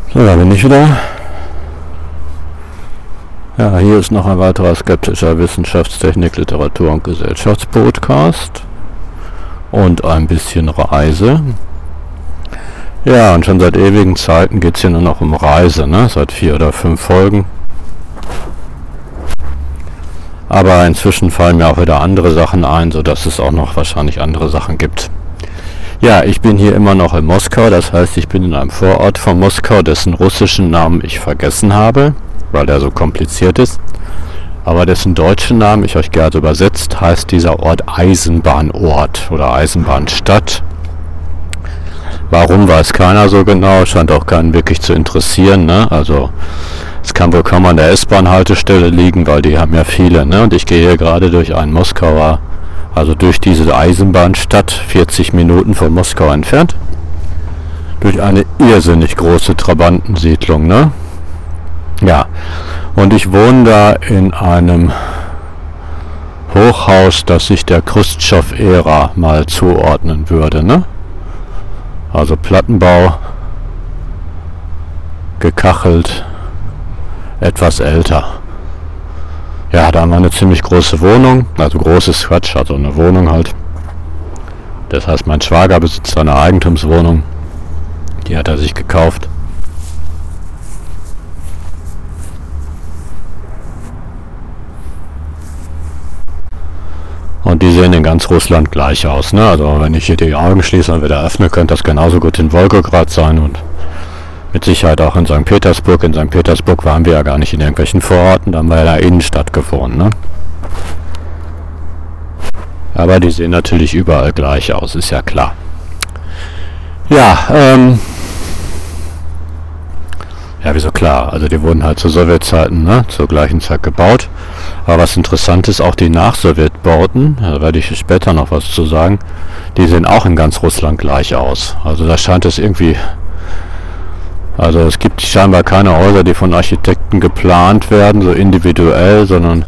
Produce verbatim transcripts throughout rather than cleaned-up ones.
So, da bin ich wieder. Ja, hier ist noch ein weiterer skeptischer Wissenschaftstechnik, Literatur und Gesellschaftspodcast. Und ein bisschen Reise. Ja, und schon seit ewigen Zeiten geht es hier nur noch um Reise, ne? Seit vier oder fünf Folgen. Aber inzwischen fallen mir auch wieder andere Sachen ein, sodass es auch noch wahrscheinlich andere Sachen gibt. Ja, ich bin hier immer noch in Moskau, das heißt, ich bin in einem Vorort von Moskau, dessen russischen Namen ich vergessen habe, weil der so kompliziert ist. Aber dessen deutschen Namen ich euch gerne übersetzt, heißt dieser Ort Eisenbahnort oder Eisenbahnstadt. Warum, weiß keiner so genau, scheint auch keinen wirklich zu interessieren, ne? Also es kann wohl kaum an der S-Bahn-Haltestelle liegen, weil die haben ja viele, ne? Und ich gehe hier gerade durch einen Moskauer, also durch diese Eisenbahnstadt, vierzig Minuten von Moskau entfernt, durch eine irrsinnig große Trabantensiedlung, ne? Ja, und ich wohne da in einem Hochhaus, das sich der Chruschtschow-Ära mal zuordnen würde, ne? Also Plattenbau, gekachelt, etwas älter. Ja, da haben wir eine ziemlich große Wohnung, also großes Quatsch, also eine Wohnung halt. Das heißt, mein Schwager besitzt eine Eigentumswohnung, die hat er sich gekauft. Und die sehen in ganz Russland gleich aus, ne? Also wenn ich hier die Augen schließe und wieder öffne, könnte das genauso gut in Wolgograd sein und mit Sicherheit auch in Sankt Petersburg. In Sankt Petersburg waren wir ja gar nicht in irgendwelchen Vororten, da haben wir ja in der Innenstadt gewohnt, ne? Aber die sehen natürlich überall gleich aus, ist ja klar. Ja, ähm... Ja, wieso klar? Also die wurden halt zu Sowjetzeiten, ne, zur gleichen Zeit gebaut. Aber was interessant ist, auch die Nach-Sowjet-Bauten, da werde ich später noch was zu sagen, die sehen auch in ganz Russland gleich aus. Also da scheint es irgendwie... Also es gibt scheinbar keine Häuser, die von Architekten geplant werden, so individuell, sondern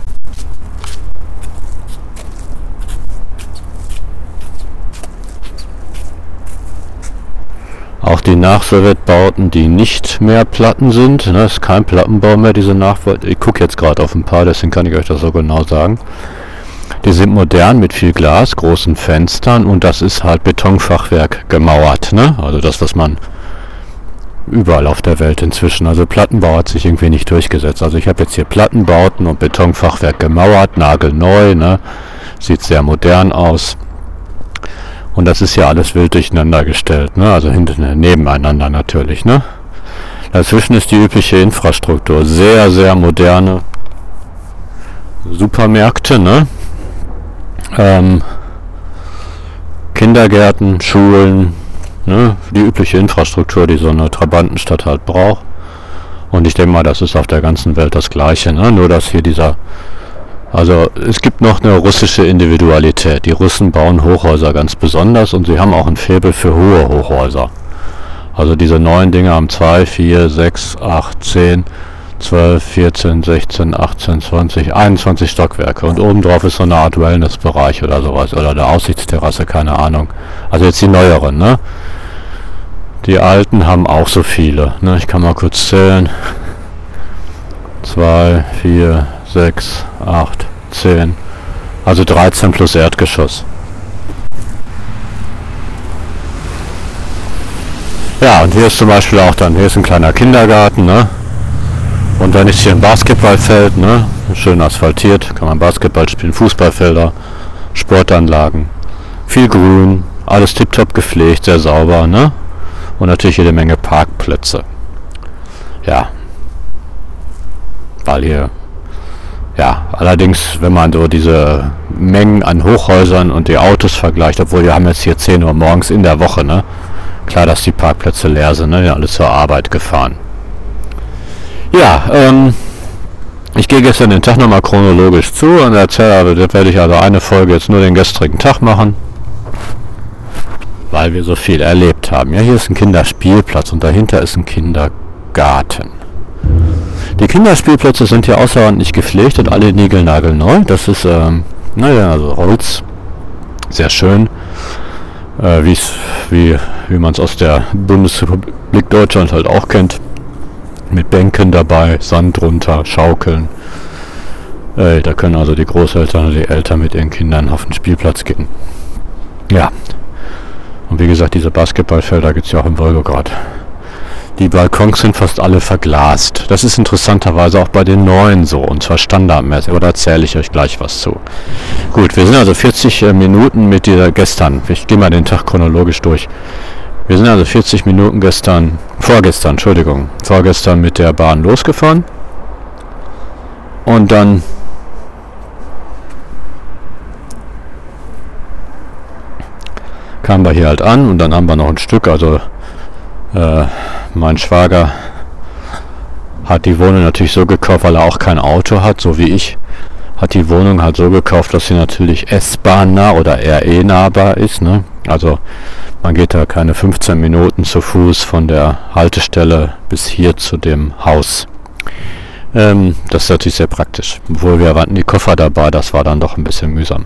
auch die Nach-Sowjet-Bauten, die nicht mehr Platten sind, ne, ist kein Plattenbau mehr, diese Nachfolge. Ich gucke jetzt gerade auf ein paar, deswegen kann ich euch das so genau sagen. Die sind modern mit viel Glas, großen Fenstern und das ist halt Betonfachwerk gemauert, ne? Also das, was man überall auf der Welt inzwischen. Also Plattenbau hat sich irgendwie nicht durchgesetzt. Also ich habe jetzt hier Plattenbauten und Betonfachwerk gemauert, nagelneu, ne? Sieht sehr modern aus. Und das ist ja alles wild durcheinander gestellt, ne? Also hinten nebeneinander natürlich, ne? Dazwischen ist die übliche Infrastruktur. Sehr, sehr moderne Supermärkte, ne? Ähm, Kindergärten, Schulen, ne, die übliche Infrastruktur, die so eine Trabantenstadt halt braucht. Und ich denke mal, das ist auf der ganzen Welt das Gleiche, ne? Nur dass hier dieser, also es gibt noch eine russische Individualität. Die Russen bauen Hochhäuser ganz besonders und sie haben auch ein Faible für hohe Hochhäuser. Also diese neuen Dinge haben zwei, vier, sechs, acht, zehn, zwölf, vierzehn, sechzehn, achtzehn, zwanzig, einundzwanzig Stockwerke. Und obendrauf ist so eine Art Wellnessbereich oder sowas. Oder eine Aussichtsterrasse, keine Ahnung. Also jetzt die neueren, ne? Die alten haben auch so viele, ne? Ich kann mal kurz zählen. zwei, vier, sechs, acht, zehn. Also dreizehn plus Erdgeschoss. Ja, und hier ist zum Beispiel auch dann, hier ist ein kleiner Kindergarten, ne? Und dann ist hier ein Basketballfeld, ne? Schön asphaltiert, kann man Basketball spielen, Fußballfelder, Sportanlagen, viel Grün, alles tiptop gepflegt, sehr sauber, ne? Und natürlich jede Menge Parkplätze. Ja. Weil hier, ja, allerdings, wenn man so diese Mengen an Hochhäusern und die Autos vergleicht, obwohl wir haben jetzt hier zehn Uhr morgens in der Woche, ne? Klar, dass die Parkplätze leer sind, ne? Ja, alle zur Arbeit gefahren. Ja, ähm, ich gehe gestern den Tag nochmal chronologisch zu und erzähle, da werde ich also eine Folge jetzt nur den gestrigen Tag machen, weil wir so viel erlebt haben. Ja, hier ist ein Kinderspielplatz und dahinter ist ein Kindergarten. Die Kinderspielplätze sind hier außerordentlich gepflegt und alle niegelnagelneu. Das ist, ähm, naja, also Holz, sehr schön. äh, wie's, wie, wie man es aus der Bundesrepublik Deutschland halt auch kennt. Mit Bänken dabei, Sand drunter, Schaukeln. Äh, da können also die Großeltern oder die Eltern mit ihren Kindern auf den Spielplatz gehen. Ja. Und wie gesagt, diese Basketballfelder gibt es ja auch in Wolgograd. Die Balkons sind fast alle verglast. Das ist interessanterweise auch bei den neuen so, und zwar standardmäßig, aber da erzähle ich euch gleich was zu. Gut, wir sind also vierzig äh, Minuten mit dieser gestern, ich gehe mal den Tag chronologisch durch. Wir sind also vierzig Minuten gestern, vorgestern, Entschuldigung, vorgestern mit der Bahn losgefahren. Und dann kamen wir hier halt an und dann haben wir noch ein Stück, also äh, mein Schwager hat die Wohnung natürlich so gekauft, weil er auch kein Auto hat, so wie ich, hat die Wohnung halt so gekauft, dass sie natürlich S-Bahn-nah oder R E-nahbar ist, ne? Also man geht da keine fünfzehn Minuten zu Fuß von der Haltestelle bis hier zu dem Haus. Ähm, das ist natürlich sehr praktisch. Obwohl wir hatten die Koffer dabei, das war dann doch ein bisschen mühsam.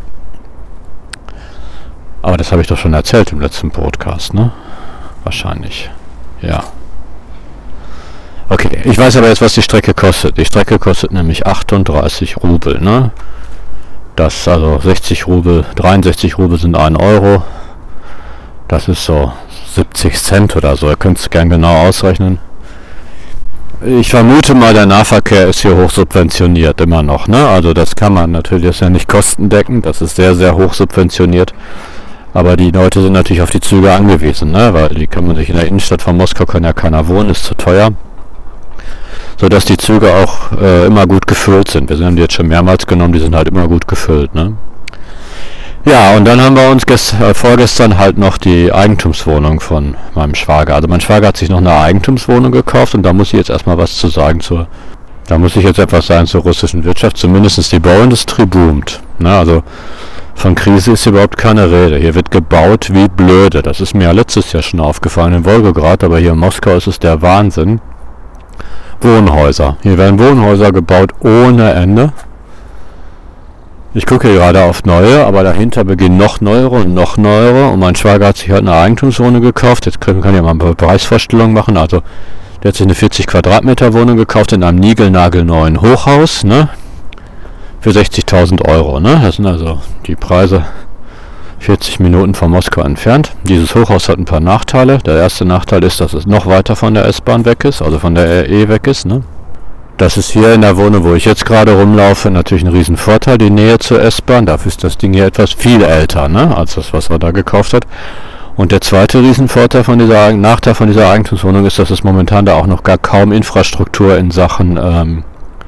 Aber das habe ich doch schon erzählt im letzten Podcast, ne? Wahrscheinlich. Ja. Okay, ich weiß aber jetzt, was die Strecke kostet. Die Strecke kostet nämlich achtunddreißig Rubel, ne? Das, also sechzig Rubel, dreiundsechzig Rubel sind ein Euro. Das ist so siebzig Cent oder so. Ihr könnt es gern genau ausrechnen. Ich vermute mal, der Nahverkehr ist hier hoch subventioniert immer noch, ne? Also das kann man natürlich, das ist ja nicht kostendeckend, das ist sehr, sehr hoch subventioniert. Aber die Leute sind natürlich auf die Züge angewiesen, ne? Weil die kann man sich in der Innenstadt von Moskau, kann ja keiner wohnen, ist zu teuer. Sodass die Züge auch äh, immer gut gefüllt sind. Wir haben die jetzt schon mehrmals genommen, die sind halt immer gut gefüllt, ne? Ja, und dann haben wir uns gest- äh, vorgestern halt noch die Eigentumswohnung von meinem Schwager. Also mein Schwager hat sich noch eine Eigentumswohnung gekauft und da muss ich jetzt erstmal was zu sagen zur, da muss ich jetzt etwas sagen zur russischen Wirtschaft. Zumindest die Bauindustrie boomt, ne? Also von Krise ist überhaupt keine Rede. Hier wird gebaut wie blöde. Das ist mir ja letztes Jahr schon aufgefallen in Wolgograd, aber hier in Moskau ist es der Wahnsinn. Wohnhäuser. Hier werden Wohnhäuser gebaut ohne Ende. Ich gucke hier gerade auf neue, aber dahinter beginnen noch neuere und noch neuere. Und mein Schwager hat sich halt eine Eigentumswohnung gekauft. Jetzt können wir ja mal eine Preisvorstellung machen. Also der hat sich eine vierzig Quadratmeter Wohnung gekauft in einem niegelnagelneuen Hochhaus, ne? Für sechzigtausend Euro, ne? Das sind also die Preise vierzig Minuten von Moskau entfernt. Dieses Hochhaus hat ein paar Nachteile. Der erste Nachteil ist, dass es noch weiter von der S-Bahn weg ist, also von der R E weg ist, ne? Das ist hier in der Wohnung, wo ich jetzt gerade rumlaufe, natürlich ein Riesenvorteil, die Nähe zur S-Bahn. Dafür ist das Ding hier etwas viel älter, ne, als das, was er da gekauft hat. Und der zweite Riesenvorteil von dieser, Nachteil von dieser Eigentumswohnung ist, dass es momentan da auch noch gar kaum Infrastruktur in Sachen ähm,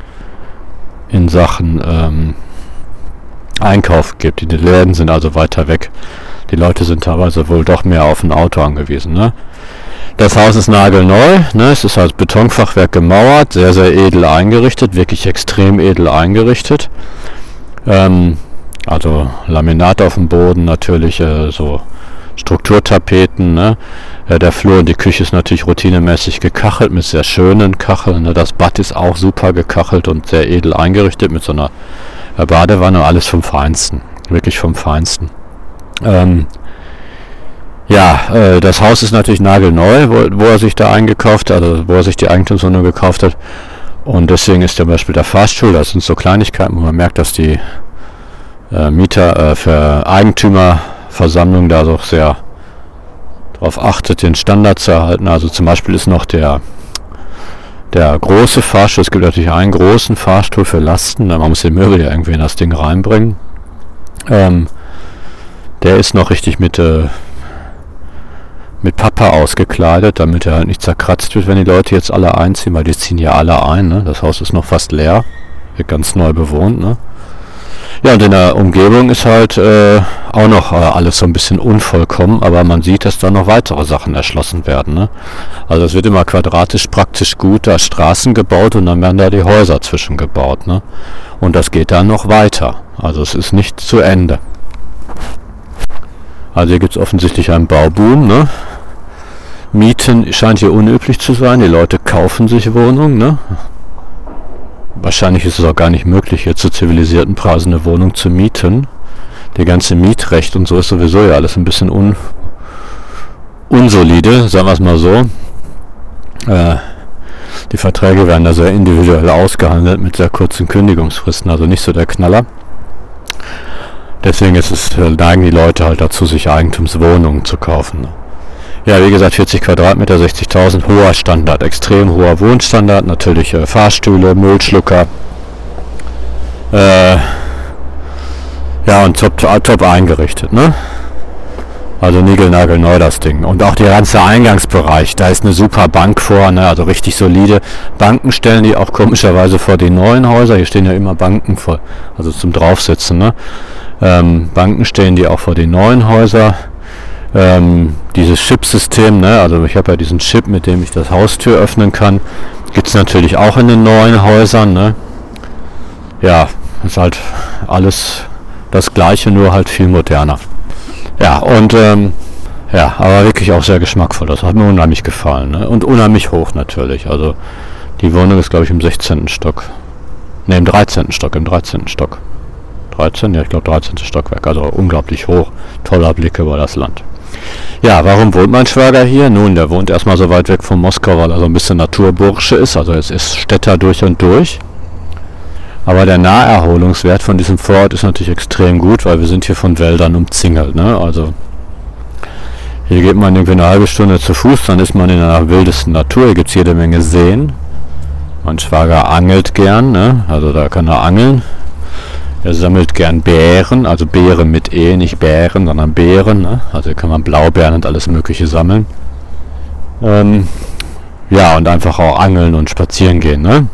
in Sachen ähm, Einkauf gibt. Die Läden sind also weiter weg. Die Leute sind teilweise wohl doch mehr auf ein Auto angewiesen, ne? Das Haus ist nagelneu, ne? Es ist als Betonfachwerk gemauert, sehr, sehr edel eingerichtet, wirklich extrem edel eingerichtet. Ähm, also Laminat auf dem Boden, natürlich äh, so Strukturtapeten, ne? Äh, der Flur und die Küche ist natürlich routinemäßig gekachelt mit sehr schönen Kacheln, ne? Das Bad ist auch super gekachelt und sehr edel eingerichtet mit so einer äh, Badewanne, alles vom Feinsten, wirklich vom Feinsten. Ähm, Ja, äh, das Haus ist natürlich nagelneu, wo, wo er sich da eingekauft hat, also wo er sich die Eigentumswohnung gekauft hat. Und deswegen ist zum Beispiel der Fahrstuhl, das sind so Kleinigkeiten, wo man merkt, dass die äh, Mieter äh, für Eigentümerversammlung da doch sehr darauf achtet, den Standard zu erhalten. Also zum Beispiel ist noch der der große Fahrstuhl, es gibt natürlich einen großen Fahrstuhl für Lasten, man muss den Möbel ja irgendwie in das Ding reinbringen. Ähm, der ist noch richtig mit äh, mit Pappe ausgekleidet, damit er halt nicht zerkratzt wird, wenn die Leute jetzt alle einziehen, weil die ziehen ja alle ein, ne? Das Haus ist noch fast leer, wird ganz neu bewohnt, ne? Ja, und in der Umgebung ist halt äh, auch noch äh, alles so ein bisschen unvollkommen, aber man sieht, dass da noch weitere Sachen erschlossen werden, ne? Also es wird immer quadratisch praktisch gut, da Straßen gebaut und dann werden da die Häuser zwischengebaut, ne? Und das geht dann noch weiter, also es ist nicht zu Ende. Also hier gibt es offensichtlich einen Bauboom, ne? Mieten scheint hier unüblich zu sein, die Leute kaufen sich Wohnungen, ne? Wahrscheinlich ist es auch gar nicht möglich, hier zu zivilisierten Preisen eine Wohnung zu mieten. Die ganze Mietrecht und so ist sowieso ja alles ein bisschen un, unsolide, sagen wir es mal so. Äh, die Verträge werden da sehr individuell ausgehandelt mit sehr kurzen Kündigungsfristen, also nicht so der Knaller. Deswegen ist es, neigen die Leute halt dazu, sich Eigentumswohnungen zu kaufen. Ja, wie gesagt, vierzig Quadratmeter, sechzigtausend, hoher Standard, extrem hoher Wohnstandard, natürlich äh, Fahrstühle, Müllschlucker, äh, ja, und top, top eingerichtet, ne? Also niegelnagelneu das Ding. Und auch der ganze Eingangsbereich, da ist eine super Bank vor, ne? Also richtig solide. Banken stellen die auch komischerweise vor die neuen Häuser. Hier stehen ja immer Banken vor, also zum Draufsitzen, ne? Ähm, Banken stellen die auch vor die neuen Häuser. Ähm, dieses Chip-System, ne? Also ich habe ja diesen Chip, mit dem ich das Haustür öffnen kann, gibt es natürlich auch in den neuen Häusern, ne? Ja, ist halt alles das Gleiche, nur halt viel moderner. Ja, und ähm, ja, aber wirklich auch sehr geschmackvoll. Das hat mir unheimlich gefallen, ne? Und unheimlich hoch natürlich. Also die Wohnung ist, glaube ich, im sechzehnten Stock. Ne, im dreizehnten Stock, im dreizehnten Stock. dreizehn, ja, ich glaube dreizehnten Stockwerk. Also unglaublich hoch. Toller Blick über das Land. Ja, warum wohnt mein Schwager hier? Nun, der wohnt erstmal so weit weg von Moskau, weil er so ein bisschen Naturbursche ist. Also es ist Städter durch und durch. Aber der Naherholungswert von diesem Vorort ist natürlich extrem gut, weil wir sind hier von Wäldern umzingelt, ne? Also hier geht man irgendwie eine halbe Stunde zu Fuß, dann ist man in einer wildesten Natur. Hier gibt es jede Menge Seen. Mein Schwager angelt gern, ne? Also da kann er angeln. Er sammelt gern Beeren, also Beeren mit E, nicht Bären, sondern Beeren, ne? Also hier kann man Blaubeeren und alles mögliche sammeln. Ähm, ja, und einfach auch angeln und spazieren gehen, ne?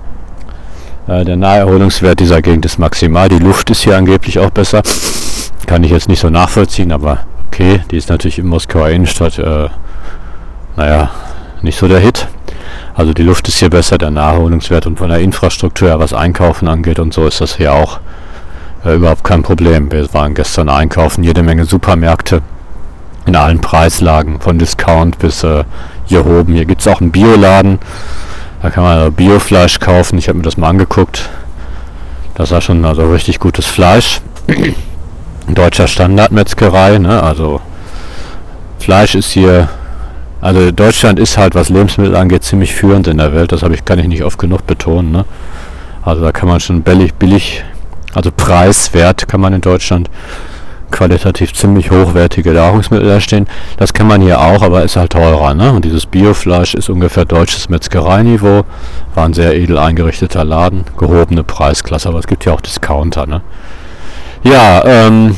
Der Naherholungswert dieser Gegend ist maximal. Die Luft ist hier angeblich auch besser. Kann ich jetzt nicht so nachvollziehen, aber okay. Die ist natürlich in Moskauer Innenstadt, äh, naja, nicht so der Hit. Also die Luft ist hier besser, der Naherholungswert, und von der Infrastruktur, was Einkaufen angeht und so, ist das hier auch äh, überhaupt kein Problem. Wir waren gestern einkaufen, jede Menge Supermärkte in allen Preislagen, von Discount bis äh, hier oben. Hier gibt es auch einen Bioladen. Da kann man also Biofleisch kaufen. Ich habe mir das mal angeguckt. Das war schon also richtig gutes Fleisch. Deutscher Standardmetzgerei, ne? Also Fleisch ist hier, also Deutschland ist halt, was Lebensmittel angeht, ziemlich führend in der Welt. Das habe ich, kann ich nicht oft genug betonen, ne? Also da kann man schon billig, billig, also preiswert kann man in Deutschland qualitativ ziemlich hochwertige Nahrungsmittel erstehen. Das kann man hier auch, aber ist halt teurer, ne? Und dieses Biofleisch ist ungefähr deutsches Metzgereiniveau. War ein sehr edel eingerichteter Laden, gehobene Preisklasse, aber es gibt ja auch Discounter, ne? Ja, ähm,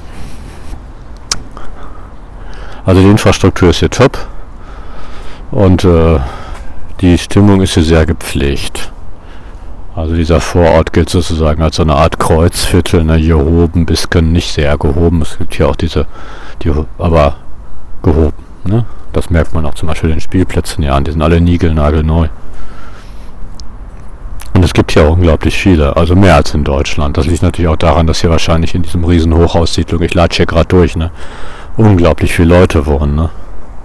also die Infrastruktur ist hier top und äh, die Stimmung ist hier sehr gepflegt. Also dieser Vorort gilt sozusagen als so eine Art Kreuzviertel, ne, gehoben, bisschen nicht sehr gehoben. Es gibt hier auch diese, die, aber gehoben, ne? Das merkt man auch zum Beispiel den Spielplätzen hier an, die sind alle niegelnagelneu. Und es gibt hier auch unglaublich viele, also mehr als in Deutschland. Das liegt natürlich auch daran, dass hier wahrscheinlich in diesem riesen Hochhaussiedlung, ich latsche hier gerade durch, ne, unglaublich viele Leute wohnen, ne?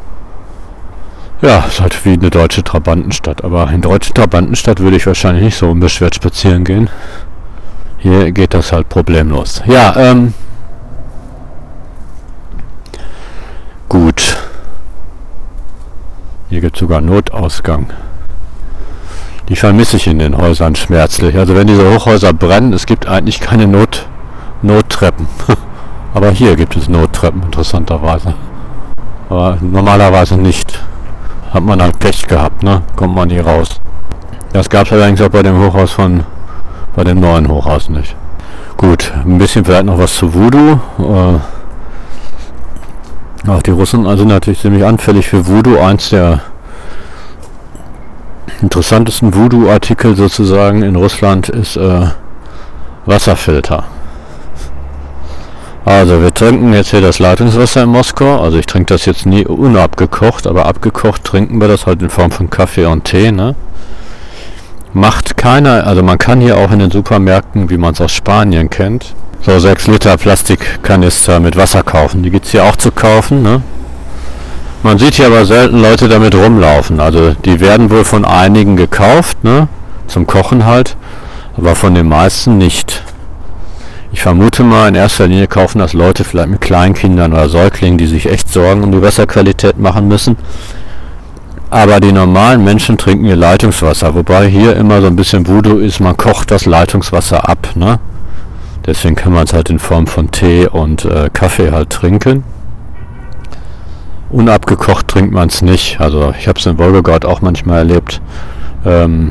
Ja, ist halt wie eine deutsche Trabantenstadt, aber in deutschen Trabantenstadt würde ich wahrscheinlich nicht so unbeschwert spazieren gehen. Hier geht das halt problemlos. Ja, ähm, gut. Hier gibt es sogar Notausgang. Die vermisse ich in den Häusern schmerzlich. Also wenn diese Hochhäuser brennen, es gibt eigentlich keine Not, Nottreppen. Aber hier gibt es Nottreppen, interessanterweise. Aber normalerweise nicht. Hat man dann Pech gehabt, ne? Kommt man nie raus. Das gab es allerdings auch bei dem Hochhaus von, bei dem neuen Hochhaus nicht. Gut, ein bisschen vielleicht noch was zu Voodoo. Äh, auch die Russen sind natürlich ziemlich anfällig für Voodoo. Eins der interessantesten Voodoo-Artikel sozusagen in Russland ist äh, Wasserfilter. Also wir trinken jetzt hier das Leitungswasser in Moskau. Also ich trinke das jetzt nie unabgekocht, aber abgekocht trinken wir das halt in Form von Kaffee und Tee, ne? Macht keiner, also man kann hier auch in den Supermärkten, wie man es aus Spanien kennt, so sechs Liter Plastikkanister mit Wasser kaufen. Die gibt es hier auch zu kaufen, ne? Man sieht hier aber selten Leute damit rumlaufen. Also die werden wohl von einigen gekauft, ne? Zum Kochen halt, aber von den meisten nicht. Ich Ich vermute mal, in erster Linie kaufen das Leute vielleicht mit Kleinkindern oder Säuglingen, die sich echt Sorgen um die Wasserqualität machen müssen. Aber die normalen Menschen trinken ihr Leitungswasser, wobei hier immer so ein bisschen Voodoo ist, man kocht das Leitungswasser ab, ne? Deswegen kann man es halt in Form von Tee und äh, Kaffee halt trinken. Unabgekocht trinkt man es nicht. Also ich habe es in Wolgogod auch manchmal erlebt, ähm,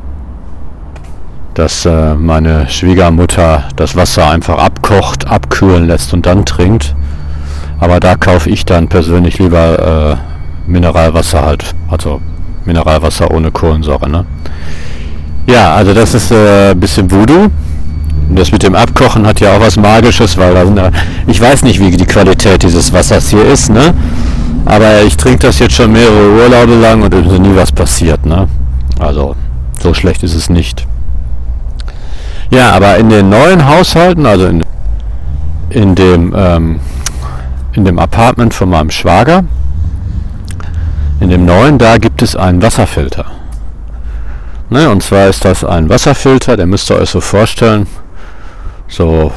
dass äh, meine Schwiegermutter das Wasser einfach abkocht, abkühlen lässt und dann trinkt. Aber da kaufe ich dann persönlich lieber äh, Mineralwasser halt, also Mineralwasser ohne Kohlensäure, ne? Ja, also das ist äh, ein bisschen Voodoo. Und das mit dem Abkochen hat ja auch was Magisches, weil da sind, ich weiß nicht, wie die Qualität dieses Wassers hier ist, ne? Aber ich trinke das jetzt schon mehrere Urlaube lang und es ist nie was passiert, ne? Also so schlecht ist es nicht. Ja, aber in den neuen Haushalten, also in, in dem ähm, in dem Apartment von meinem Schwager, in dem neuen, da gibt es einen Wasserfilter. Ne, und zwar ist das ein Wasserfilter, der müsst ihr euch so vorstellen, so,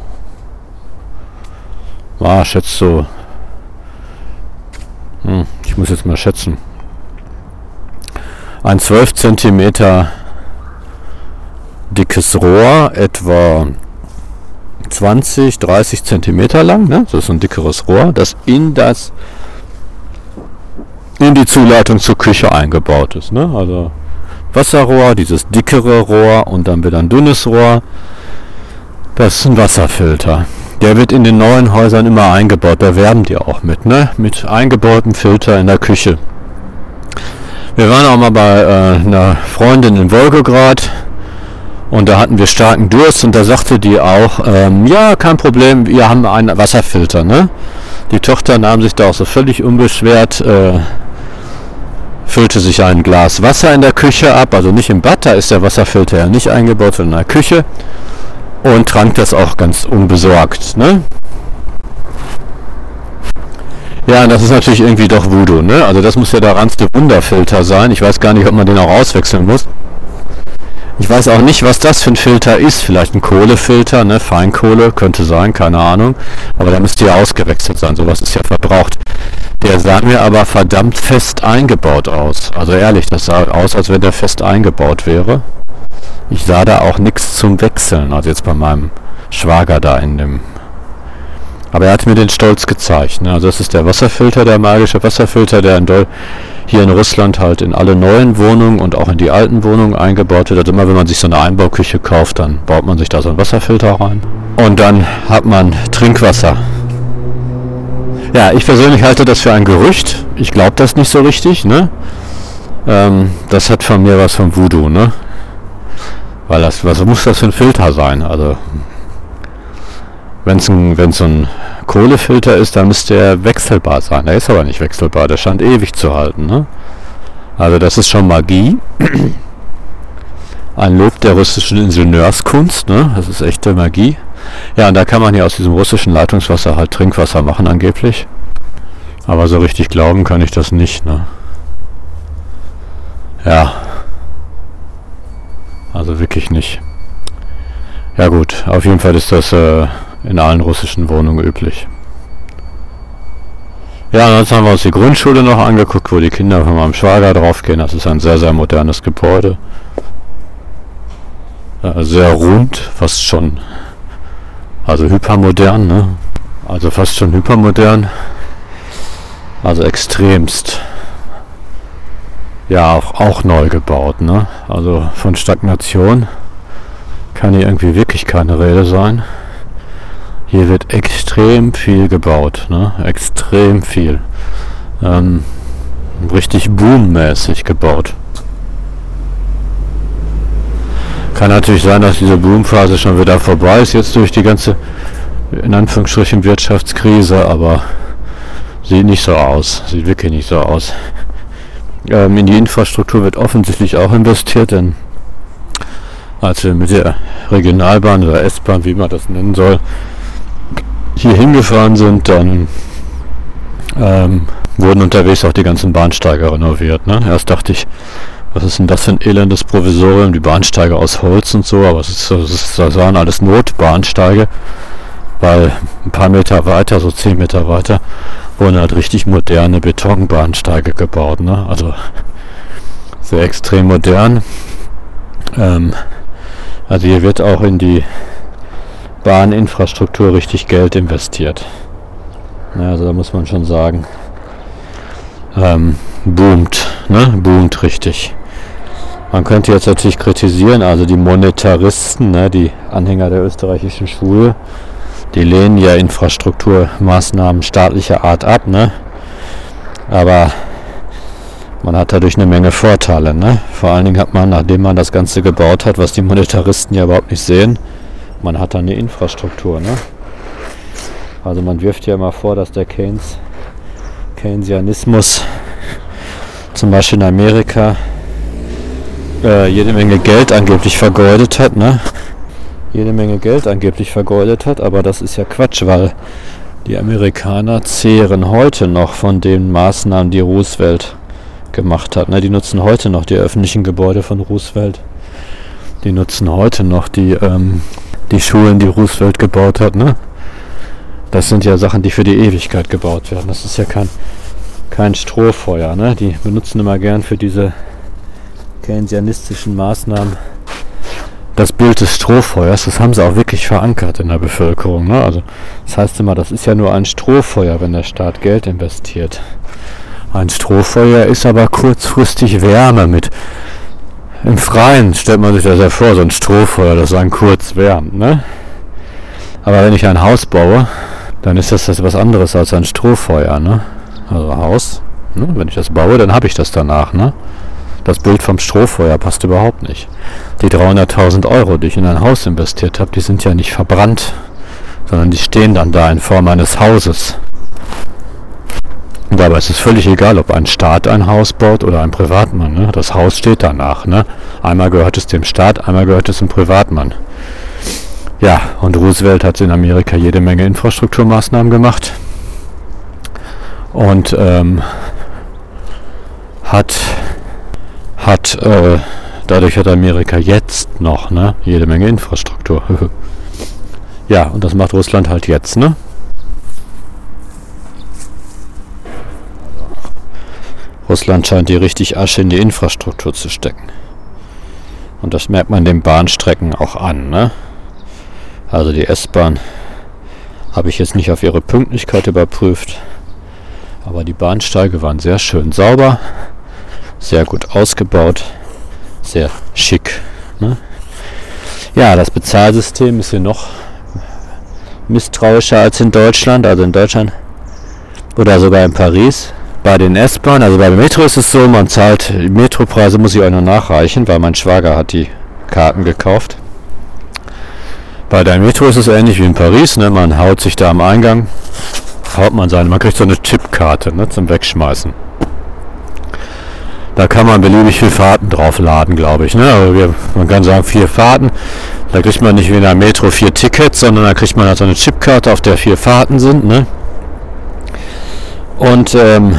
ah, schätzt so, hm, ich muss jetzt mal schätzen, ein zwölf Zentimeter dickes Rohr, etwa zwanzig, dreißig Zentimeter lang, ne? Das ist ein dickeres Rohr, das in das in die Zuleitung zur Küche eingebaut ist, ne? Also Wasserrohr, dieses dickere Rohr und dann wieder ein dünnes Rohr. Das ist ein Wasserfilter. Der wird in den neuen Häusern immer eingebaut, da werben die auch mit, ne? Mit eingebautem Filter in der Küche. Wir waren auch mal bei äh, einer Freundin in Wolgograd und da hatten wir starken Durst und da sagte die auch, ähm, ja, kein Problem, wir haben einen Wasserfilter, ne? Die Tochter nahm sich da auch so völlig unbeschwert, äh, füllte sich ein Glas Wasser in der Küche ab, also nicht im Bad, da ist der Wasserfilter ja nicht eingebaut, sondern in der Küche, und trank das auch ganz unbesorgt, ne? Ja, und das ist natürlich irgendwie doch Voodoo, ne? Also das muss ja der reinste Wunderfilter sein. Ich weiß gar nicht, ob man den auch auswechseln muss. Ich weiß auch nicht, was das für ein Filter ist. Vielleicht ein Kohlefilter, ne? Feinkohle, könnte sein, keine Ahnung. Aber der müsste ja ausgewechselt sein, sowas ist ja verbraucht. Der sah mir aber verdammt fest eingebaut aus. Also ehrlich, das sah aus, als wenn der fest eingebaut wäre. Ich sah da auch nichts zum Wechseln, also jetzt bei meinem Schwager da in dem... Aber er hat mir den stolz gezeigt, ne? Also das ist der Wasserfilter, der magische Wasserfilter, der in Dol- hier in Russland halt in alle neuen Wohnungen und auch in die alten Wohnungen eingebaut wird. Also immer wenn man sich so eine Einbauküche kauft, dann baut man sich da so einen Wasserfilter rein. Und dann hat man Trinkwasser. Ja, ich persönlich halte das für ein Gerücht. Ich glaube das nicht so richtig, ne? Ähm, das hat von mir was von Voodoo, ne? Weil das, was muss das für ein Filter sein? Also, wenn es ein, wenn's so ein Kohlefilter ist, dann müsste er wechselbar sein. Der ist aber nicht wechselbar, der scheint ewig zu halten, ne? Also das ist schon Magie. Ein Lob der russischen Ingenieurskunst, ne? Das ist echte Magie. Ja, und da kann man ja aus diesem russischen Leitungswasser halt Trinkwasser machen angeblich. Aber so richtig glauben kann ich das nicht, ne? Ja. Also wirklich nicht. Ja gut, auf jeden Fall ist das äh, in allen russischen Wohnungen üblich. Ja, ansonsten haben wir uns die Grundschule noch angeguckt, wo die Kinder von meinem Schwager draufgehen. Das ist ein sehr, sehr modernes Gebäude. Ja, sehr rund, fast schon, also hypermodern, ne? Also fast schon hypermodern. Also extremst. Ja, auch, auch neu gebaut, ne? Also von Stagnation kann hier irgendwie wirklich keine Rede sein. Hier wird extrem viel gebaut, ne? Extrem viel. Ähm, richtig boommäßig gebaut. Kann natürlich sein, dass diese Boomphase schon wieder vorbei ist, jetzt durch die ganze, in Anführungsstrichen, Wirtschaftskrise, aber sieht nicht so aus. Sieht wirklich nicht so aus. Ähm, in die Infrastruktur wird offensichtlich auch investiert, denn als wir mit der Regionalbahn oder S-Bahn, wie man das nennen soll, hier hingefahren sind, dann ähm, wurden unterwegs auch die ganzen Bahnsteige renoviert, ne? Erst dachte ich, Was ist denn das für ein elendes Provisorium? Die Bahnsteige aus Holz und so, aber es ist, es ist, das waren alles Notbahnsteige, weil ein paar Meter weiter, so zehn Meter weiter, wurden halt richtig moderne Betonbahnsteige gebaut, ne? Also sehr extrem modern. Ähm, also hier wird auch in die Bahninfrastruktur richtig Geld investiert. Ja, also da muss man schon sagen, ähm, boomt, ne? Boomt richtig. Man könnte jetzt natürlich kritisieren, also die Monetaristen, ne, die Anhänger der österreichischen Schule, die lehnen ja Infrastrukturmaßnahmen staatlicher Art ab, ne? Aber man hat dadurch eine Menge Vorteile, ne? Vor allen Dingen hat man, nachdem man das Ganze gebaut hat, was die Monetaristen ja überhaupt nicht sehen, man hat dann eine Infrastruktur, ne? Also man wirft ja immer vor, dass der Keynes, Keynesianismus zum Beispiel in Amerika äh, jede Menge Geld angeblich vergeudet hat, ne? Jede Menge Geld angeblich vergeudet hat, aber das ist ja Quatsch, weil die Amerikaner zehren heute noch von den Maßnahmen, die Roosevelt gemacht hat, ne? Die nutzen heute noch die öffentlichen Gebäude von Roosevelt. Die nutzen heute noch die, ähm, die Schulen, die Roosevelt gebaut hat, ne? Das sind ja Sachen, die für die Ewigkeit gebaut werden. Das ist ja kein, kein Strohfeuer, ne? Die benutzen immer gern für diese keynesianistischen Maßnahmen das Bild des Strohfeuers. Das haben sie auch wirklich verankert in der Bevölkerung, ne? Also das heißt immer, das ist ja nur ein Strohfeuer, wenn der Staat Geld investiert. Ein Strohfeuer ist aber kurzfristig Wärme mit. Im Freien stellt man sich das ja vor, so ein Strohfeuer, das einen kurz wärmt, ne? Aber wenn ich ein Haus baue, dann ist das, das was anderes als ein Strohfeuer, ne? Also Haus, ne? Wenn ich das baue, dann habe ich das danach, ne? Das Bild vom Strohfeuer passt überhaupt nicht. Die dreihunderttausend Euro, die ich in ein Haus investiert habe, die sind ja nicht verbrannt, sondern die stehen dann da in Form eines Hauses. Und dabei ist es völlig egal, ob ein Staat ein Haus baut oder ein Privatmann, ne? Das Haus steht danach, ne? Einmal gehört es dem Staat, einmal gehört es dem Privatmann. Ja, und Roosevelt hat in Amerika jede Menge Infrastrukturmaßnahmen gemacht und ähm, hat, hat äh, dadurch hat Amerika jetzt noch, ne, jede Menge Infrastruktur. Ja, und das macht Russland halt jetzt, ne? Russland scheint die richtig Asche in die Infrastruktur zu stecken. Und das merkt man den Bahnstrecken auch an, ne? Also die S-Bahn habe ich jetzt nicht auf ihre Pünktlichkeit überprüft, aber die Bahnsteige waren sehr schön sauber, sehr gut ausgebaut, sehr schick, ne? Ja, das Bezahlsystem ist hier noch misstrauischer als in Deutschland, also in Deutschland oder sogar in Paris. Bei den S-Bahn, also bei der Metro ist es so, man zahlt, die Metropreise muss ich euch noch nachreichen, weil mein Schwager hat die Karten gekauft. Bei der Metro ist es ähnlich wie in Paris, ne? Man haut sich da am Eingang, haut man seine, man kriegt so eine Chipkarte, ne, zum Wegschmeißen. Da kann man beliebig viele Fahrten draufladen, glaube ich, ne? Also wir, man kann sagen vier Fahrten, da kriegt man nicht wie in der Metro vier Tickets, sondern da kriegt man halt so eine Chipkarte, auf der vier Fahrten sind, ne? Und ähm,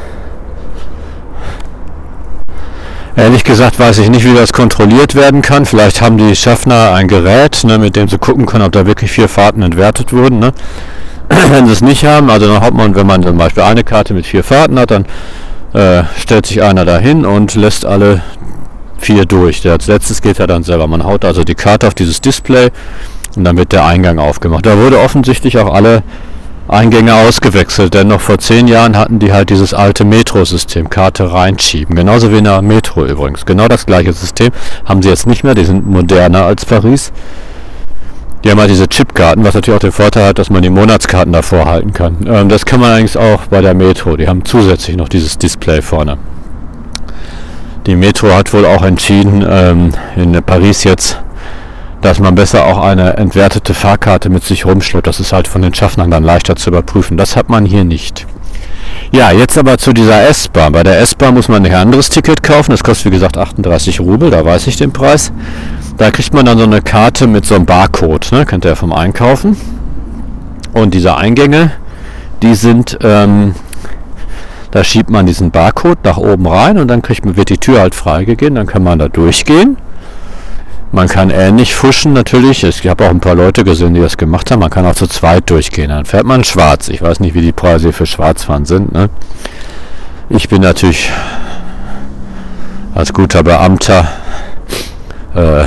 ehrlich gesagt weiß ich nicht, wie das kontrolliert werden kann. Vielleicht haben die Schaffner ein Gerät, ne, mit dem sie gucken können, ob da wirklich vier Fahrten entwertet wurden. Ne? Wenn sie es nicht haben, also dann hat man, wenn man zum Beispiel eine Karte mit vier Fahrten hat, dann äh, stellt sich einer dahin und lässt alle vier durch. Der als letztes geht er dann selber. Man haut also die Karte auf dieses Display und dann wird der Eingang aufgemacht. Da wurde offensichtlich auch alle Eingänge ausgewechselt, denn noch vor zehn Jahren hatten die halt dieses alte Metro-System, Karte reinschieben, genauso wie in der Metro übrigens, genau das gleiche System, haben sie jetzt nicht mehr, die sind moderner als Paris. Die haben halt diese Chipkarten, was natürlich auch den Vorteil hat, dass man die Monatskarten davor halten kann. Ähm, das kann man allerdings auch bei der Metro, die haben zusätzlich noch dieses Display vorne. Die Metro hat wohl auch entschieden, ähm, in Paris jetzt, dass man besser auch eine entwertete Fahrkarte mit sich rumschleppt. Das ist halt von den Schaffnern dann leichter zu überprüfen. Das hat man hier nicht. Ja, jetzt aber zu dieser S-Bahn. Bei der S-Bahn muss man ein anderes Ticket kaufen. Das kostet wie gesagt achtunddreißig Rubel, da weiß ich den Preis. Da kriegt man dann so eine Karte mit so einem Barcode, ne? Kennt ihr vom Einkaufen. Und diese Eingänge, die sind, ähm, Da schiebt man diesen Barcode nach oben rein und dann kriegt man, wird die Tür halt freigegeben, dann kann man da durchgehen. Man kann ähnlich fuschen natürlich. Ich habe auch ein paar Leute gesehen, die das gemacht haben. Man kann auch zu zweit durchgehen. Dann fährt man schwarz. Ich weiß nicht, wie die Preise für Schwarzfahren sind. Ne? Ich bin natürlich als guter Beamter äh,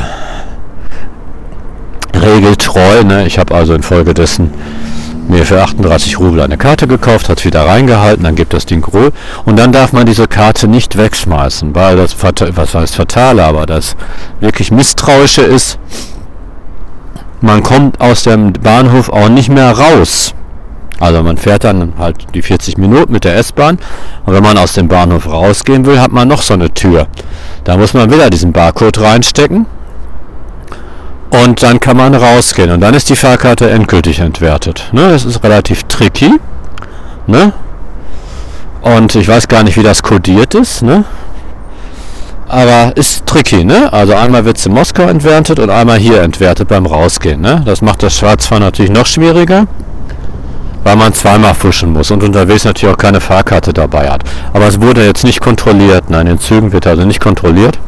regeltreu. Ne? Ich habe also infolgedessen mir für achtunddreißig Rubel eine Karte gekauft, hat es wieder reingehalten, dann gibt das Ding Ruhe und dann darf man diese Karte nicht wegschmeißen, weil das, was heißt Fatale, aber das wirklich Misstrauische ist, man kommt aus dem Bahnhof auch nicht mehr raus. Also man fährt dann halt die vierzig Minuten mit der S-Bahn und wenn man aus dem Bahnhof rausgehen will, hat man noch so eine Tür. Da muss man wieder diesen Barcode reinstecken. Und dann kann man rausgehen und dann ist die Fahrkarte endgültig entwertet. Ne, das ist relativ tricky. Ne? Und ich weiß gar nicht, wie das kodiert ist. Ne? Aber ist tricky. Ne? Also einmal wird es in Moskau entwertet und einmal hier entwertet beim Rausgehen. Ne? Das macht das Schwarzfahren natürlich noch schwieriger, weil man zweimal fuschen muss und unterwegs natürlich auch keine Fahrkarte dabei hat. Aber es wurde jetzt nicht kontrolliert. Nein, in den Zügen wird also nicht kontrolliert.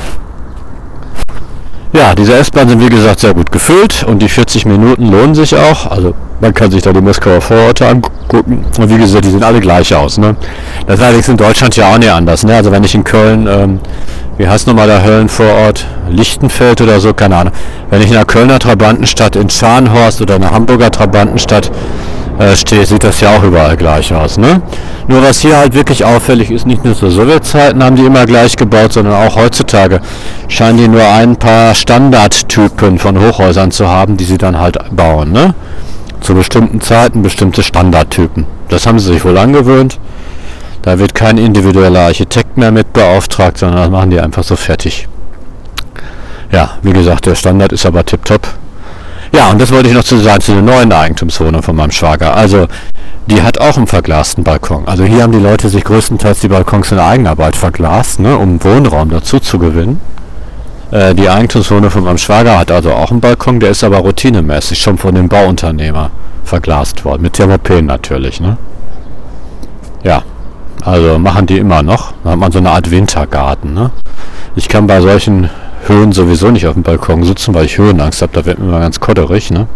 Ja, diese S-Bahnen sind wie gesagt sehr gut gefüllt und die vierzig Minuten lohnen sich auch. Also man kann sich da die Moskauer Vororte angucken und wie gesagt, die sehen alle gleich aus. Ne? Das ist allerdings in Deutschland ja auch nicht anders. Ne? Also wenn ich in Köln, ähm, wie heißt nochmal der Höllenvorort, Lichtenfeld oder so, keine Ahnung. Wenn ich in einer Kölner Trabantenstadt in Scharnhorst oder einer Hamburger Trabantenstadt äh, stehe, sieht das ja auch überall gleich aus. Ne? Nur was hier halt wirklich auffällig ist, nicht nur zu Sowjetzeiten haben die immer gleich gebaut, sondern auch heutzutage scheinen die nur ein paar Standardtypen von Hochhäusern zu haben, die sie dann halt bauen. Ne? Zu bestimmten Zeiten bestimmte Standardtypen. Das haben sie sich wohl angewöhnt. Da wird kein individueller Architekt mehr mit beauftragt, sondern das machen die einfach so fertig. Ja, wie gesagt, der Standard ist aber tipptopp. Ja, und das wollte ich noch zu sagen zu der neuen Eigentumswohnung von meinem Schwager. Also, die hat auch einen verglasten Balkon. Also hier haben die Leute sich größtenteils die Balkons in Eigenarbeit verglast, ne, um Wohnraum dazu zu gewinnen. Äh, die Eigentumswohnung von meinem Schwager hat also auch einen Balkon, der ist aber routinemäßig schon von dem Bauunternehmer verglast worden. Mit Thermopen natürlich, ne. Ja, also machen die immer noch. Da hat man so eine Art Wintergarten, ne. Ich kann bei solchen Höhen sowieso nicht auf dem Balkon sitzen, weil ich Höhenangst habe, da wird mir immer ganz kodderig, ne?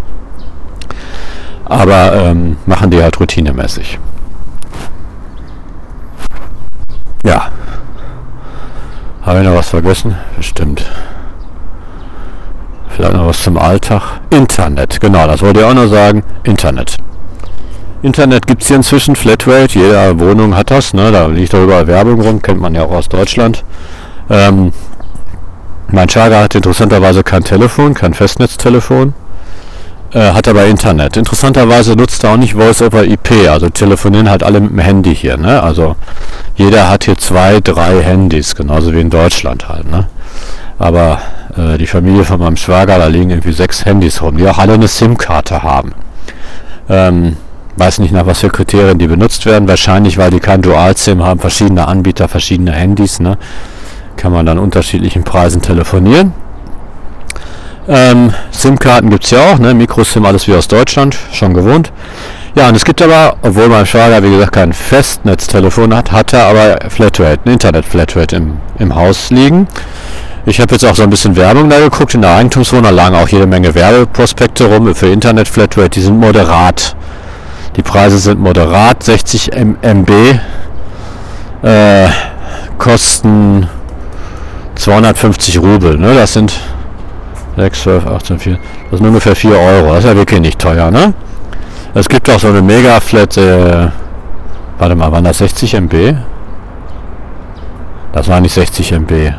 Aber ähm, machen die halt routinemäßig. Ja. Habe ich noch was vergessen? Bestimmt. Vielleicht noch was zum Alltag. Internet, genau, das wollte ich auch noch sagen. Internet. Internet gibt es hier inzwischen, Flatrate, jede Wohnung hat das, ne? Da liegt doch überall Werbung rum, kennt man ja auch aus Deutschland. Ähm, Mein Schwager hat interessanterweise kein Telefon, kein Festnetztelefon, äh, hat aber Internet. Interessanterweise nutzt er auch nicht Voice-over-I P, also telefonieren halt alle mit dem Handy hier. Ne? Also jeder hat hier zwei, drei Handys, genauso wie in Deutschland halt. Ne? Aber äh, die Familie von meinem Schwager, da liegen irgendwie sechs Handys rum, die auch alle eine SIM-Karte haben. Ähm, weiß nicht, nach was für Kriterien die benutzt werden. Wahrscheinlich, weil die kein Dual-SIM haben, verschiedene Anbieter, verschiedene Handys. Ne? Kann man dann unterschiedlichen Preisen telefonieren. Ähm, SIM-Karten gibt es ja auch, ne? Mikro-SIM, alles wie aus Deutschland, schon gewohnt. Ja, und es gibt aber, obwohl mein Schwager, wie gesagt, kein Festnetztelefon hat, hat er aber Flatrate, ein Internet-Flatrate im, im Haus liegen. Ich habe jetzt auch so ein bisschen Werbung da geguckt, in der Eigentumswohnung lagen auch jede Menge Werbeprospekte rum für Internet-Flatrate, die sind moderat. Die Preise sind moderat, sechzig Megabyte äh, kosten zweihundertfünfzig Rubel, ne? Das sind sechs, zwölf, achtzehn, vier, das sind ungefähr vier Euro, das ist ja wirklich nicht teuer, ne? Es gibt auch so eine Mega-Flat, äh, warte mal, waren das sechzig Megabyte? Das waren nicht sechzig Megabyte.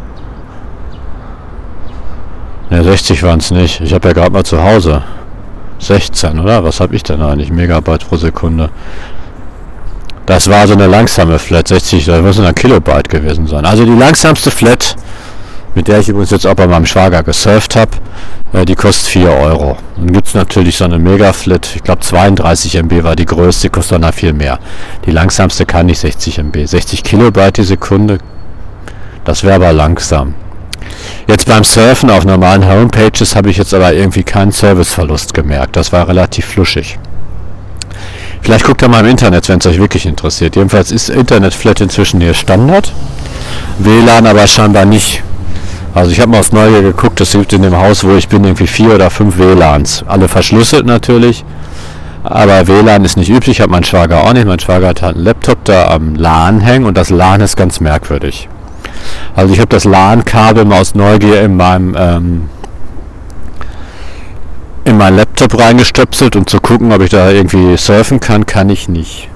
Ne, sechzig waren es nicht, ich habe ja gerade mal zu Hause sechzehn, oder? Was habe ich denn eigentlich? Megabyte pro Sekunde. Das war so eine langsame Flat, sechzig, das muss ein Kilobyte gewesen sein. Also die langsamste Flat, mit der ich übrigens jetzt auch bei meinem Schwager gesurft habe, äh, die kostet vier Euro. Dann gibt es natürlich so eine Mega-Flat, ich glaube zweiunddreißig Megabyte war die größte, die kostet dann noch viel mehr. Die langsamste kann nicht sechzig Megabyte, sechzig Kilobyte die Sekunde, das wäre aber langsam. Jetzt beim Surfen auf normalen Homepages habe ich jetzt aber irgendwie keinen Serviceverlust gemerkt, das war relativ fluschig. Vielleicht guckt ihr mal im Internet, wenn es euch wirklich interessiert. Jedenfalls ist Internetflat inzwischen hier Standard. W L A N aber scheinbar nicht. Also ich habe mal aus Neugier geguckt, es gibt in dem Haus, wo ich bin, irgendwie vier oder fünf W L A Ns. Alle verschlüsselt natürlich. Aber W L A N ist nicht üblich, hat mein Schwager auch nicht. Mein Schwager hat einen Laptop da am LAN hängen und das LAN ist ganz merkwürdig. Also ich habe das LAN-Kabel mal aus Neugier in meinem ähm, in meinen Laptop reingestöpselt, um zu gucken, ob ich da irgendwie surfen kann. Kann ich nicht.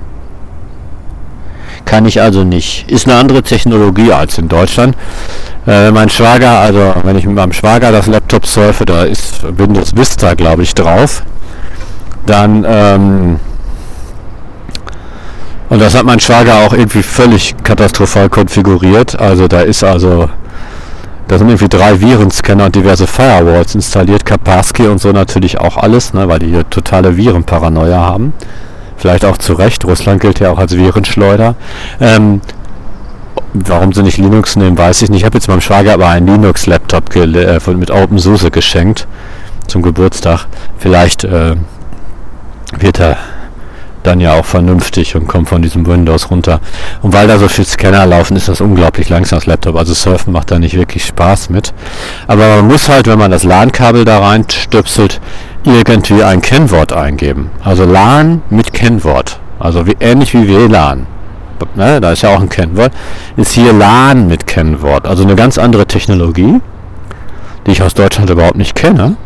Kann ich also nicht. Ist eine andere Technologie als in Deutschland. Äh, mein Schwager, also wenn ich mit meinem Schwager das Laptop surfe, da ist Windows Vista, glaube ich, drauf. Dann, ähm, und das hat mein Schwager auch irgendwie völlig katastrophal konfiguriert. Also da ist also, da sind irgendwie drei Virenscanner und diverse Firewalls installiert, Kaspersky und so natürlich auch alles, ne, weil die hier totale Virenparanoia haben. Vielleicht auch zu Recht, Russland gilt ja auch als Virenschleuder. Ähm, warum sie nicht Linux nehmen, weiß ich nicht. Ich habe jetzt meinem Schwager aber einen Linux-Laptop äh, mit OpenSUSE geschenkt zum Geburtstag. Vielleicht äh, wird er dann ja auch vernünftig und kommt von diesem Windows runter. Und weil da so viel Scanner laufen, ist das unglaublich langsam, das Laptop. Also Surfen macht da nicht wirklich Spaß mit. Aber man muss halt, wenn man das LAN-Kabel da reinstöpselt, irgendwie ein Kennwort eingeben. Also LAN mit Kennwort. Also wie, ähnlich wie W L A N. Ne, da ist ja auch ein Kennwort. Ist hier LAN mit Kennwort. Also eine ganz andere Technologie, die ich aus Deutschland überhaupt nicht kenne.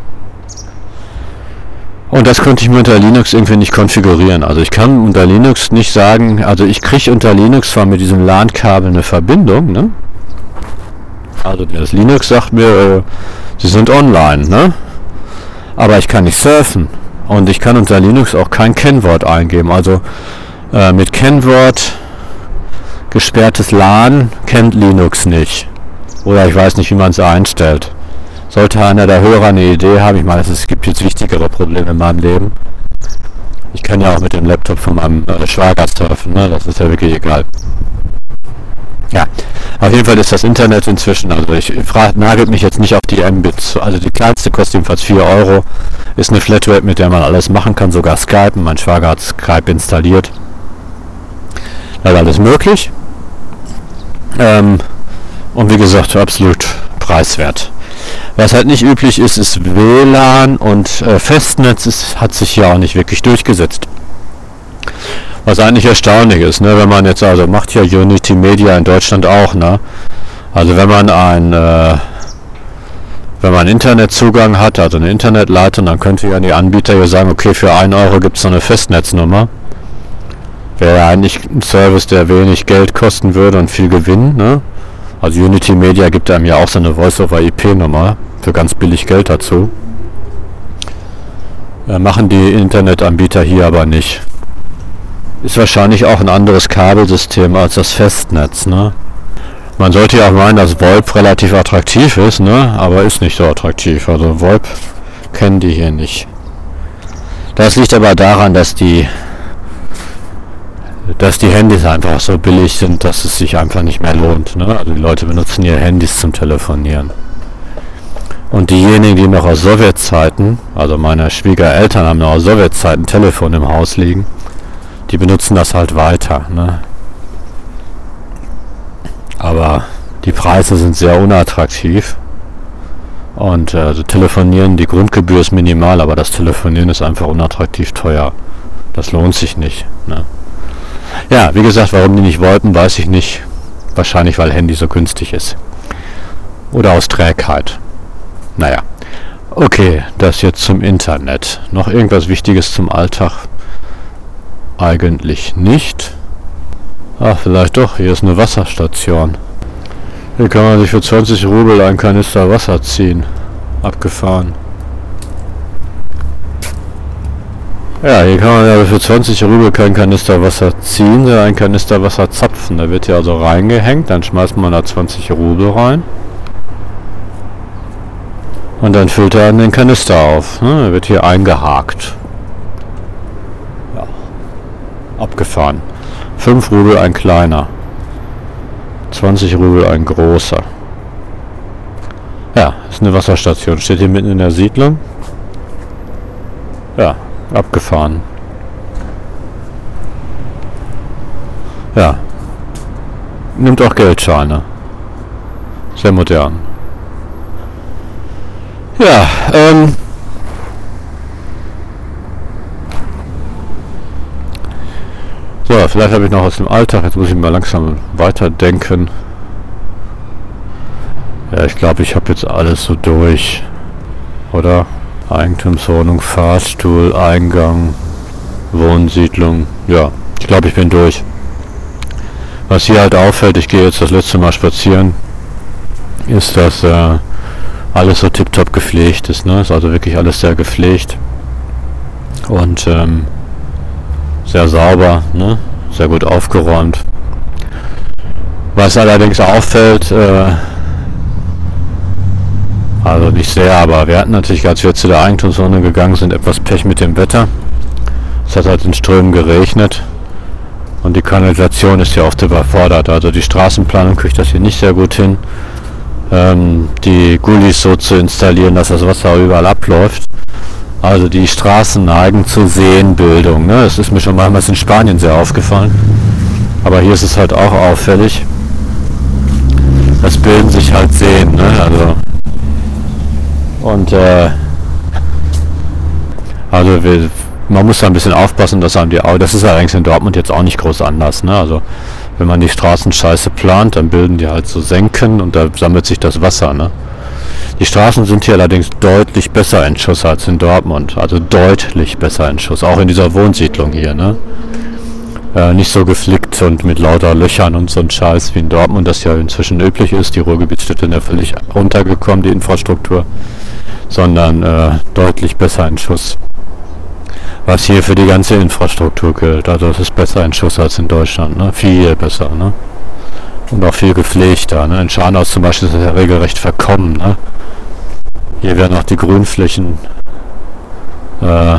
Und das konnte ich mir unter Linux irgendwie nicht konfigurieren. Also ich kann unter Linux nicht sagen, also ich kriege unter Linux zwar mit diesem LAN-Kabel eine Verbindung, ne? Also das Linux sagt mir, äh, sie sind online, ne? Aber ich kann nicht surfen. Und ich kann unter Linux auch kein Kennwort eingeben. Also äh, mit Kennwort gesperrtes LAN kennt Linux nicht. Oder ich weiß nicht, wie man es einstellt. Sollte einer der Hörer eine Idee haben, ich meine, es gibt jetzt wichtigere Probleme in meinem Leben. Ich kann ja auch mit dem Laptop von meinem äh, Schwager surfen, ne? Das ist ja wirklich egal. Ja, auf jeden Fall ist das Internet inzwischen, also ich frage, nagelt mich jetzt nicht auf die Mbits, also die kleinste kostet jedenfalls vier Euro, ist eine Flatrate, mit der man alles machen kann, sogar Skype, mein Schwager hat Skype installiert. Da ist alles möglich. Ähm, und wie gesagt, absolut preiswert. Was halt nicht üblich ist, ist W L A N und äh, Festnetz ist, hat sich ja auch nicht wirklich durchgesetzt. Was eigentlich erstaunlich ist, ne, wenn man jetzt, also macht ja Unity Media in Deutschland auch, ne? Also wenn man ein, äh, wenn man Internetzugang hat, also eine Internetleitung, dann könnte ja die Anbieter ja sagen, okay, für einen Euro gibt es so eine Festnetznummer. Wäre ja eigentlich ein Service, der wenig Geld kosten würde und viel Gewinn, ne? Also Unity Media gibt einem ja auch so eine Voice-over-I P-Nummer für ganz billig Geld dazu. Äh, machen die Internetanbieter hier aber nicht. Ist wahrscheinlich auch ein anderes Kabelsystem als das Festnetz, ne? Man sollte ja auch meinen, dass VoIP relativ attraktiv ist, ne? Aber ist nicht so attraktiv. Also VoIP kennen die hier nicht. Das liegt aber daran, dass die dass die Handys einfach so billig sind, dass es sich einfach nicht mehr lohnt, ne? Also die Leute benutzen ihre Handys zum Telefonieren. Und diejenigen, die noch aus Sowjetzeiten, also meine Schwiegereltern haben noch aus Sowjetzeiten ein Telefon im Haus liegen, die benutzen das halt weiter, ne? Aber die Preise sind sehr unattraktiv und äh, also telefonieren, die Grundgebühr ist minimal, aber das Telefonieren ist einfach unattraktiv teuer. Das lohnt sich nicht, ne? Ja, wie gesagt, warum die nicht wollten, weiß ich nicht. Wahrscheinlich, weil Handy so günstig ist. Oder aus Trägheit. Naja. Okay, das jetzt zum Internet. Noch irgendwas Wichtiges zum Alltag? Eigentlich nicht. Ach, vielleicht doch. Hier ist eine Wasserstation. Hier kann man sich für zwanzig Rubel ein Kanister Wasser ziehen. Abgefahren. Ja, hier kann man ja für zwanzig Rubel kein Kanister Wasser ziehen, sondern ein Kanister Wasser zapfen. Da wird ja also reingehängt, dann schmeißt man da zwanzig Rubel rein. Und dann füllt er den Kanister auf. Ne? Er wird hier eingehakt. Ja. Abgefahren. fünf Rubel ein kleiner. zwanzig Rubel ein großer. Ja, ist eine Wasserstation. Steht hier mitten in der Siedlung. Ja, abgefahren. Ja, nimmt auch Geldscheine. Sehr modern. Ja, ähm... so, vielleicht habe ich noch aus dem Alltag, jetzt muss ich mal langsam weiterdenken. Ja, ich glaube, ich habe jetzt alles so durch, oder? Eigentumswohnung, Fahrstuhl, Eingang, Wohnsiedlung, ja, ich glaube, ich bin durch. Was hier halt auffällt, ich gehe jetzt das letzte Mal spazieren, ist, dass äh, alles so tiptop gepflegt ist, ne? Ist also wirklich alles sehr gepflegt und ähm, sehr sauber, ne? Sehr gut aufgeräumt. Was allerdings auffällt, äh, also nicht sehr, aber wir hatten natürlich, als wir zu der Eigentumswohnung gegangen sind, etwas Pech mit dem Wetter. Es hat halt in Strömen geregnet und die Kanalisation ist ja oft überfordert. Also die Straßenplanung kriegt das hier nicht sehr gut hin, ähm, die Gullis so zu installieren, dass das Wasser überall abläuft. Also die Straßen neigen zur Seenbildung. Ne? Das ist mir schon mehrmals in Spanien sehr aufgefallen. Aber hier ist es halt auch auffällig. Das bilden sich halt Seen. Ne? Also und äh, also wir, man muss da ein bisschen aufpassen, dass haben die auch. Das ist ja eigentlich in Dortmund jetzt auch nicht groß anders. Ne? Also wenn man die Straßen scheiße plant, dann bilden die halt so Senken und da sammelt sich das Wasser. Ne? Die Straßen sind hier allerdings deutlich besser in Schuss als in Dortmund. Also deutlich besser in Schuss. Auch in dieser Wohnsiedlung hier. Ne? Äh, nicht so geflickt und mit lauter Löchern und so ein Scheiß wie in Dortmund, das ja inzwischen üblich ist. Die Ruhrgebietsstädte sind ja völlig runtergekommen, die Infrastruktur. Sondern äh, deutlich besser in Schuss. Was hier für die ganze Infrastruktur gilt. Also es ist besser in Schuss als in Deutschland. Ne? Viel besser. Ne? Und auch viel gepflegter. Ne? In Scharnhaus zum Beispiel ist es ja regelrecht verkommen. Ne? Hier werden auch die Grünflächen äh,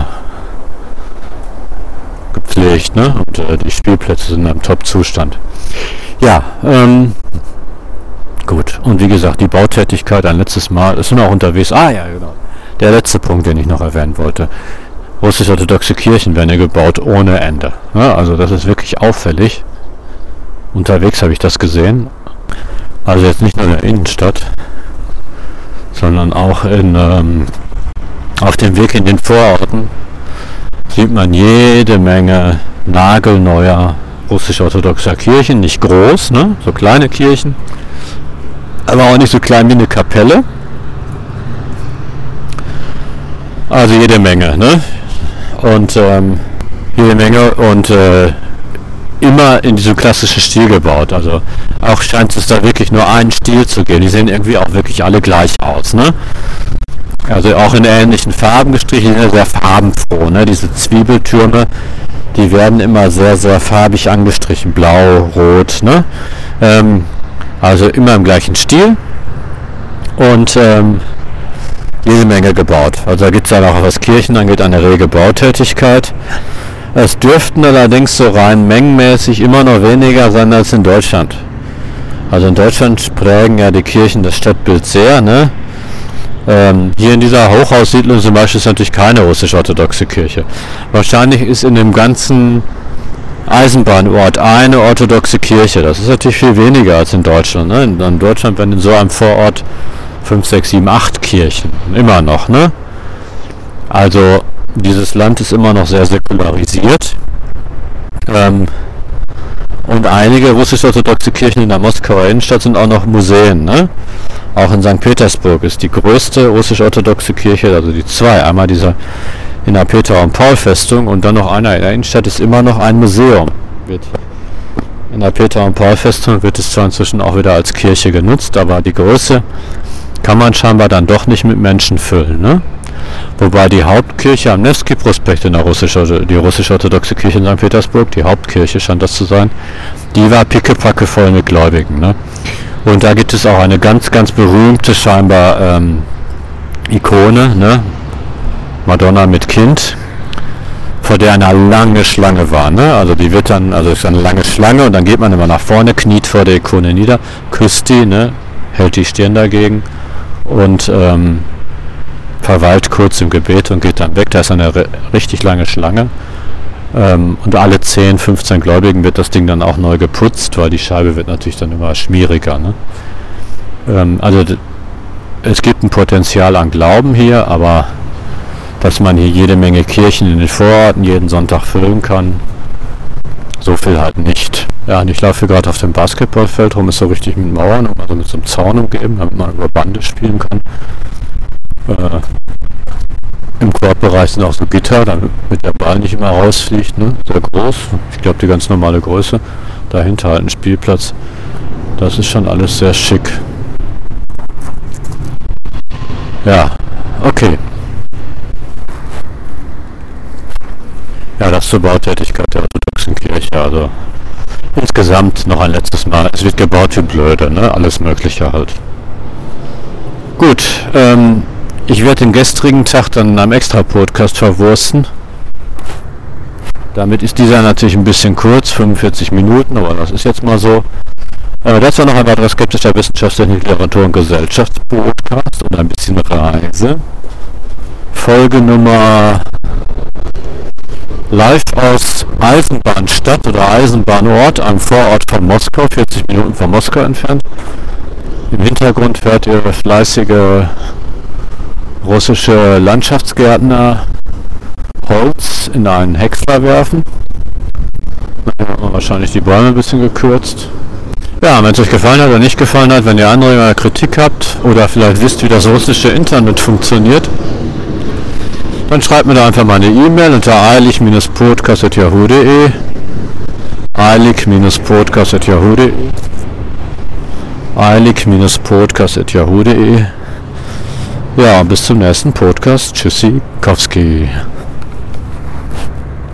gepflegt, ne? Und äh, die Spielplätze sind im Top-Zustand. Ja, ähm, gut. Und wie gesagt, die Bautätigkeit ein letztes Mal, ist noch unterwegs. Ah ja, genau. Der letzte Punkt, den ich noch erwähnen wollte. Russisch-orthodoxe Kirchen werden ja gebaut ohne Ende. Ja, also das ist wirklich auffällig. Unterwegs habe ich das gesehen. Also jetzt nicht nur in der Innenstadt, sondern auch in, ähm, auf dem Weg in den Vororten sieht man jede Menge nagelneuer russisch-orthodoxer Kirchen. Nicht groß, ne? So kleine Kirchen, aber auch nicht so klein wie eine Kapelle. Also jede Menge, ne? Und ähm, jede Menge und äh, immer in diesem klassischen Stil gebaut. Also auch scheint es da wirklich nur einen Stil zu geben. Die sehen irgendwie auch wirklich alle gleich aus, ne? Also auch in ähnlichen Farben gestrichen, sehr farbenfroh, ne? Diese Zwiebeltürme, die werden immer sehr, sehr farbig angestrichen. Blau, Rot, ne? Ähm, also immer im gleichen Stil. Und ähm, jede Menge gebaut. Also da gibt es dann auch, was Kirchen angeht, eine rege Bautätigkeit. Es dürften allerdings so rein mengenmäßig immer noch weniger sein als in Deutschland. Also in Deutschland prägen ja die Kirchen das Stadtbild sehr, ne? Ähm, hier in dieser Hochhaussiedlung zum Beispiel ist natürlich keine russisch-orthodoxe Kirche. Wahrscheinlich ist in dem ganzen Eisenbahnort eine orthodoxe Kirche. Das ist natürlich viel weniger als in Deutschland. Ne? In, in Deutschland werden in so einem Vorort fünf, sechs, sieben, acht Kirchen. Immer noch, ne? Also dieses Land ist immer noch sehr säkularisiert. Ähm, und einige russisch-orthodoxe Kirchen in der Moskauer Innenstadt sind auch noch Museen, ne? Auch in Sankt Petersburg ist die größte russisch-orthodoxe Kirche, also die zwei, einmal dieser in der Peter- und Paul-Festung und dann noch einer in der Innenstadt, ist immer noch ein Museum. In der Peter- und Paul-Festung wird es zwar inzwischen auch wieder als Kirche genutzt, aber die Größe kann man scheinbar dann doch nicht mit Menschen füllen, ne? Wobei die Hauptkirche am Nevsky-Prospekt in der russisch, die russisch-orthodoxe Kirche in Sankt Petersburg, die Hauptkirche scheint das zu sein, die war pickepacke voll mit Gläubigen, ne? Und da gibt es auch eine ganz, ganz berühmte scheinbar ähm, Ikone, ne? Madonna mit Kind, vor der eine lange Schlange war, ne? Also die wird dann, also es ist eine lange Schlange und dann geht man immer nach vorne, kniet vor der Ikone nieder, küsst die, ne? Hält die Stirn dagegen und ähm, verweilt kurz im Gebet und geht dann weg. Da ist eine r- richtig lange Schlange. Ähm, und alle zehn, fünfzehn Gläubigen wird das Ding dann auch neu geputzt, weil die Scheibe wird natürlich dann immer schmieriger. Ne? Ähm, also d- es gibt ein Potenzial an Glauben hier, aber dass man hier jede Menge Kirchen in den Vororten jeden Sonntag füllen kann, so viel halt nicht. Ja, und ich laufe hier gerade auf dem Basketballfeld rum, ist so richtig mit Mauern, also mit so einem Zaun umgeben, damit man über Bande spielen kann. Äh, Im Korbbereich sind auch so Gitter, damit der Ball nicht immer rausfliegt, ne? Sehr groß. Ich glaube die ganz normale Größe. Dahinter halt ein Spielplatz. Das ist schon alles sehr schick. Ja, okay. Ja, das zur Bautätigkeit der orthodoxen Kirche. Also insgesamt noch ein letztes Mal. Es wird gebaut wie blöde, ne? Alles Mögliche halt. Gut, ähm, ich werde den gestrigen Tag dann in einem Extra-Podcast verwursten. Damit ist dieser natürlich ein bisschen kurz, fünfundvierzig Minuten, aber das ist jetzt mal so. Äh, das war noch ein weiterer skeptischer Wissenschaftstechnik, Literatur und Gesellschaftspodcast und ein bisschen Reise. Folge Nummer live aus Eisenbahnstadt oder Eisenbahnort, einem Vorort von Moskau, vierzig Minuten von Moskau entfernt. Im Hintergrund fährt ihr fleißige russische Landschaftsgärtner Holz in einen Häcksler werfen. Dann hat man wahrscheinlich die Bäume ein bisschen gekürzt. Ja, wenn es euch gefallen hat oder nicht gefallen hat, wenn ihr Anregungen oder Kritik habt oder vielleicht wisst, wie das russische Internet funktioniert, dann schreibt mir da einfach mal eine E-Mail unter eilig podcast at yahoo punkt de eilig podcast at yahoo punkt de eilig podcast at yahoo punkt de Ja, bis zum nächsten Podcast. Tschüssikowski.